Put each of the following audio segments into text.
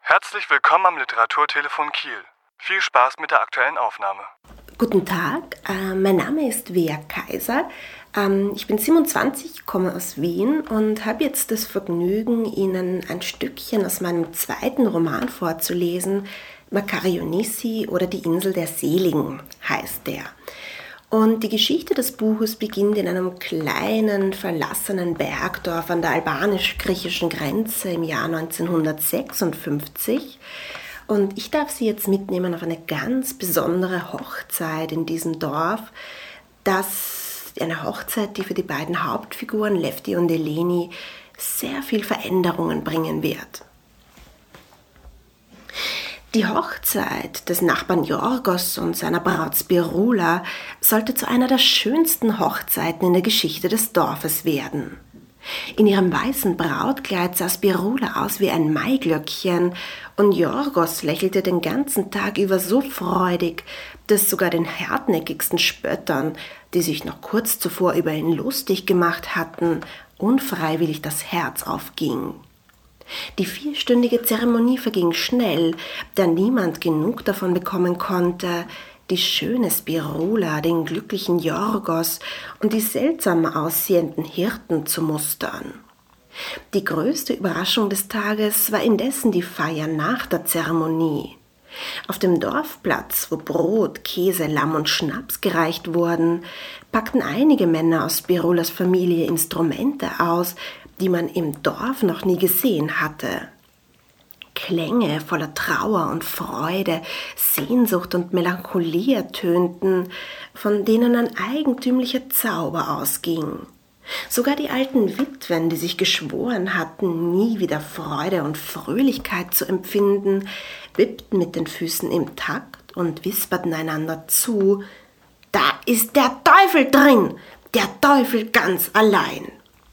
Herzlich willkommen am Literaturtelefon Kiel. Viel Spaß mit der aktuellen Aufnahme. Guten Tag, mein Name ist Wea Kaiser. Ich bin 27, komme aus Wien und habe jetzt das Vergnügen, Ihnen ein Stückchen aus meinem zweiten Roman vorzulesen. Makarionissi oder Die Insel der Seligen heißt der. Und die Geschichte des Buches beginnt in einem kleinen, verlassenen Bergdorf an der albanisch-griechischen Grenze im Jahr 1956. Und ich darf Sie jetzt mitnehmen auf eine ganz besondere Hochzeit in diesem Dorf. Eine Hochzeit, die für die beiden Hauptfiguren Lefty und Eleni sehr viel Veränderungen bringen wird. Die Hochzeit des Nachbarn Yorgos und seiner Braut Spirula sollte zu einer der schönsten Hochzeiten in der Geschichte des Dorfes werden. In ihrem weißen Brautkleid sah Spirula aus wie ein Maiglöckchen und Yorgos lächelte den ganzen Tag über so freudig, dass sogar den hartnäckigsten Spöttern, die sich noch kurz zuvor über ihn lustig gemacht hatten, unfreiwillig das Herz aufging. Die 4-stündige Zeremonie verging schnell, da niemand genug davon bekommen konnte, die schöne Spirula, den glücklichen Yorgos und die seltsam aussehenden Hirten zu mustern. Die größte Überraschung des Tages war indessen die Feier nach der Zeremonie. Auf dem Dorfplatz, wo Brot, Käse, Lamm und Schnaps gereicht wurden, packten einige Männer aus Spirulas Familie Instrumente aus, die man im Dorf noch nie gesehen hatte. Klänge voller Trauer und Freude, Sehnsucht und Melancholie ertönten, von denen ein eigentümlicher Zauber ausging. Sogar die alten Witwen, die sich geschworen hatten, nie wieder Freude und Fröhlichkeit zu empfinden, wippten mit den Füßen im Takt und wisperten einander zu: »Da ist der Teufel drin, der Teufel ganz allein!«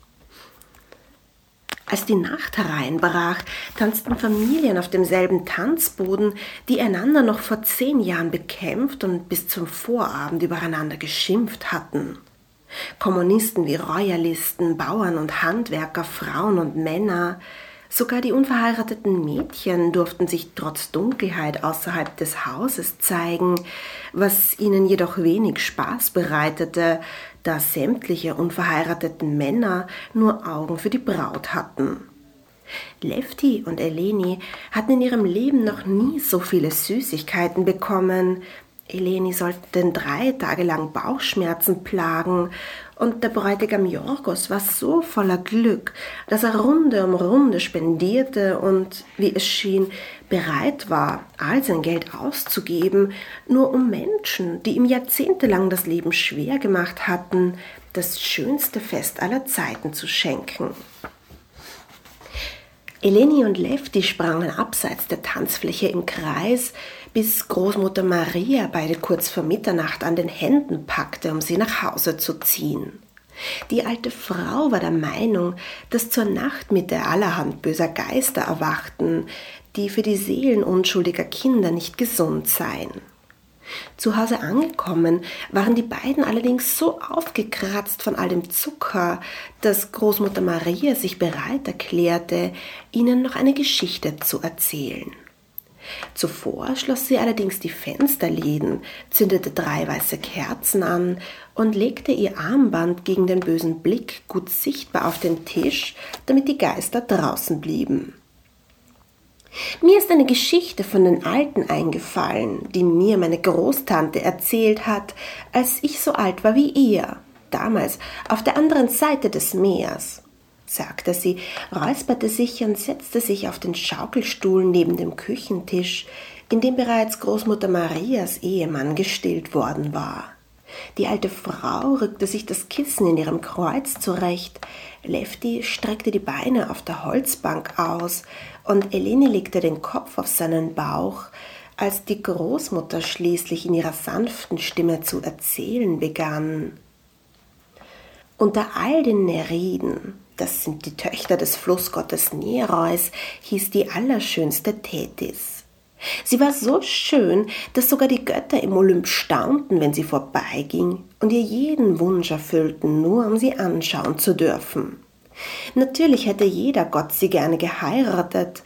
Als die Nacht hereinbrach, tanzten Familien auf demselben Tanzboden, die einander noch vor 10 Jahren bekämpft und bis zum Vorabend übereinander geschimpft hatten. Kommunisten wie Royalisten, Bauern und Handwerker, Frauen und Männer, sogar die unverheirateten Mädchen durften sich trotz Dunkelheit außerhalb des Hauses zeigen, was ihnen jedoch wenig Spaß bereitete, da sämtliche unverheirateten Männer nur Augen für die Braut hatten. Lefty und Eleni hatten in ihrem Leben noch nie so viele Süßigkeiten bekommen. Eleni sollte 3 Tage lang Bauchschmerzen plagen und der Bräutigam Yorgos war so voller Glück, dass er Runde um Runde spendierte und, wie es schien, bereit war, all sein Geld auszugeben, nur um Menschen, die ihm jahrzehntelang das Leben schwer gemacht hatten, das schönste Fest aller Zeiten zu schenken. Eleni und Lefty sprangen abseits der Tanzfläche im Kreis, bis Großmutter Maria beide kurz vor Mitternacht an den Händen packte, um sie nach Hause zu ziehen. Die alte Frau war der Meinung, dass zur Nachtmitte allerhand böser Geister erwachten, die für die Seelen unschuldiger Kinder nicht gesund seien. Zu Hause angekommen, waren die beiden allerdings so aufgekratzt von all dem Zucker, dass Großmutter Maria sich bereit erklärte, ihnen noch eine Geschichte zu erzählen. Zuvor schloss sie allerdings die Fensterläden, zündete 3 weiße Kerzen an und legte ihr Armband gegen den bösen Blick gut sichtbar auf den Tisch, damit die Geister draußen blieben. Mir ist eine Geschichte von den Alten eingefallen, die mir meine Großtante erzählt hat, als ich so alt war wie ihr, damals auf der anderen Seite des Meeres, sagte sie, räusperte sich und setzte sich auf den Schaukelstuhl neben dem Küchentisch, in dem bereits Großmutter Marias Ehemann gestillt worden war. Die alte Frau rückte sich das Kissen in ihrem Kreuz zurecht, Lefty streckte die Beine auf der Holzbank aus und Eleni legte den Kopf auf seinen Bauch, als die Großmutter schließlich in ihrer sanften Stimme zu erzählen begann. Unter all den Nereiden, das sind die Töchter des Flussgottes Nereus, hieß die allerschönste Tethys. Sie war so schön, dass sogar die Götter im Olymp staunten, wenn sie vorbeiging und ihr jeden Wunsch erfüllten, nur um sie anschauen zu dürfen. Natürlich hätte jeder Gott sie gerne geheiratet,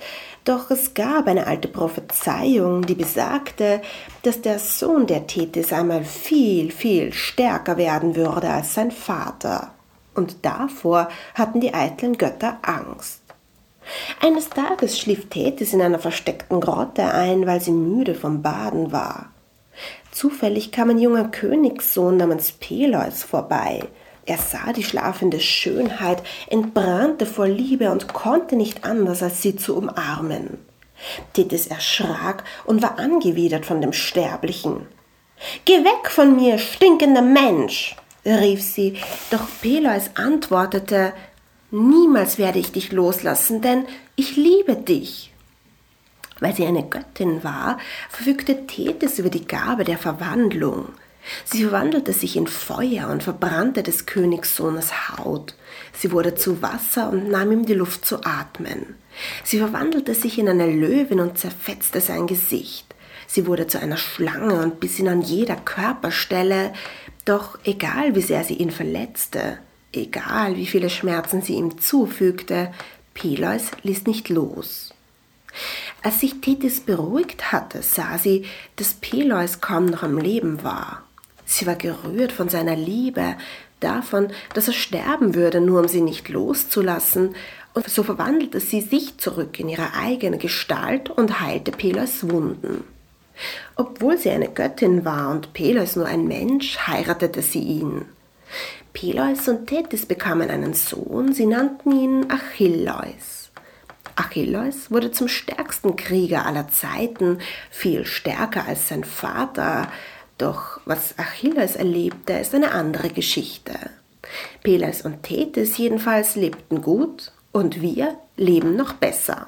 Doch es gab eine alte Prophezeiung, die besagte, dass der Sohn der Tethys einmal viel, viel stärker werden würde als sein Vater. Und davor hatten die eitlen Götter Angst. Eines Tages schlief Tethys in einer versteckten Grotte ein, weil sie müde vom Baden war. Zufällig kam ein junger Königssohn namens Peleus vorbei. Er sah die schlafende Schönheit, entbrannte vor Liebe und konnte nicht anders, als sie zu umarmen. Tethys erschrak und war angewidert von dem Sterblichen. »Geh weg von mir, stinkender Mensch«, rief sie, doch Peleus antwortete, »Niemals werde ich dich loslassen, denn ich liebe dich.« Weil sie eine Göttin war, verfügte Tethys über die Gabe der Verwandlung. Sie verwandelte sich in Feuer und verbrannte des Königssohnes Haut. Sie wurde zu Wasser und nahm ihm die Luft zu atmen. Sie verwandelte sich in eine Löwin und zerfetzte sein Gesicht. Sie wurde zu einer Schlange und biss ihn an jeder Körperstelle. Doch egal wie sehr sie ihn verletzte, egal wie viele Schmerzen sie ihm zufügte, Peleus ließ nicht los. Als sich Tethys beruhigt hatte, sah sie, dass Peleus kaum noch am Leben war. Sie war gerührt von seiner Liebe, davon, dass er sterben würde, nur um sie nicht loszulassen, und so verwandelte sie sich zurück in ihre eigene Gestalt und heilte Peleus Wunden. Obwohl sie eine Göttin war und Peleus nur ein Mensch, heiratete sie ihn. Peleus und Tethys bekamen einen Sohn, sie nannten ihn Achilleus. Achilleus wurde zum stärksten Krieger aller Zeiten, viel stärker als sein Vater. Doch was Achilleus erlebte, ist eine andere Geschichte. Peleus und Tethys jedenfalls lebten gut und wir leben noch besser.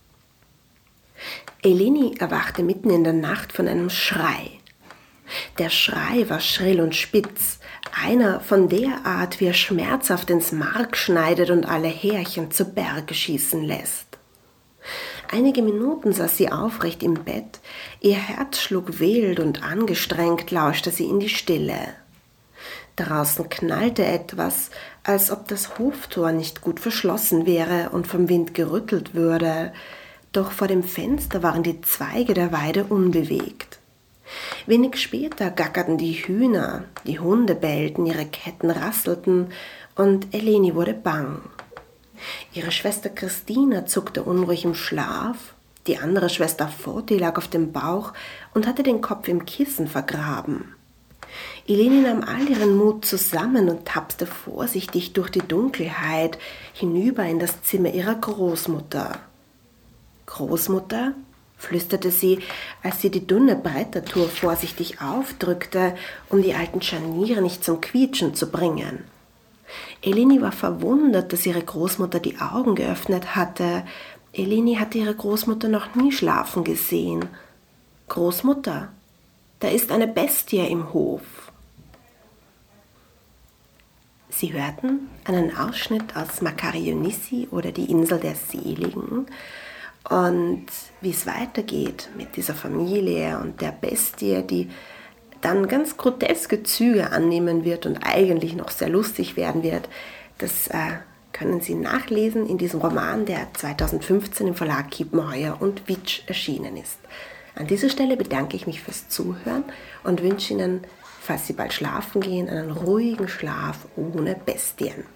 Eleni erwachte mitten in der Nacht von einem Schrei. Der Schrei war schrill und spitz, einer von der Art, wie er schmerzhaft ins Mark schneidet und alle Härchen zu Berge schießen lässt. Einige Minuten saß sie aufrecht im Bett, ihr Herz schlug wild und angestrengt lauschte sie in die Stille. Draußen knallte etwas, als ob das Hoftor nicht gut verschlossen wäre und vom Wind gerüttelt würde, doch vor dem Fenster waren die Zweige der Weide unbewegt. Wenig später gackerten die Hühner, die Hunde bellten, ihre Ketten rasselten und Eleni wurde bang. Ihre Schwester Christina zuckte unruhig im Schlaf, die andere Schwester Foti lag auf dem Bauch und hatte den Kopf im Kissen vergraben. Eleni nahm all ihren Mut zusammen und tapste vorsichtig durch die Dunkelheit hinüber in das Zimmer ihrer Großmutter. »Großmutter?« flüsterte sie, als sie die dünne Brettertour vorsichtig aufdrückte, um die alten Scharniere nicht zum Quietschen zu bringen. Eleni war verwundert, dass ihre Großmutter die Augen geöffnet hatte. Eleni hatte ihre Großmutter noch nie schlafen gesehen. »Großmutter, da ist eine Bestie im Hof.« Sie hörten einen Ausschnitt aus Makariossi oder die Insel der Seligen. Und wie es weitergeht mit dieser Familie und der Bestie, die dann ganz groteske Züge annehmen wird und eigentlich noch sehr lustig werden wird, das können Sie nachlesen in diesem Roman, der 2015 im Verlag Kiepenheuer und Witsch erschienen ist. An dieser Stelle bedanke ich mich fürs Zuhören und wünsche Ihnen, falls Sie bald schlafen gehen, einen ruhigen Schlaf ohne Bestien.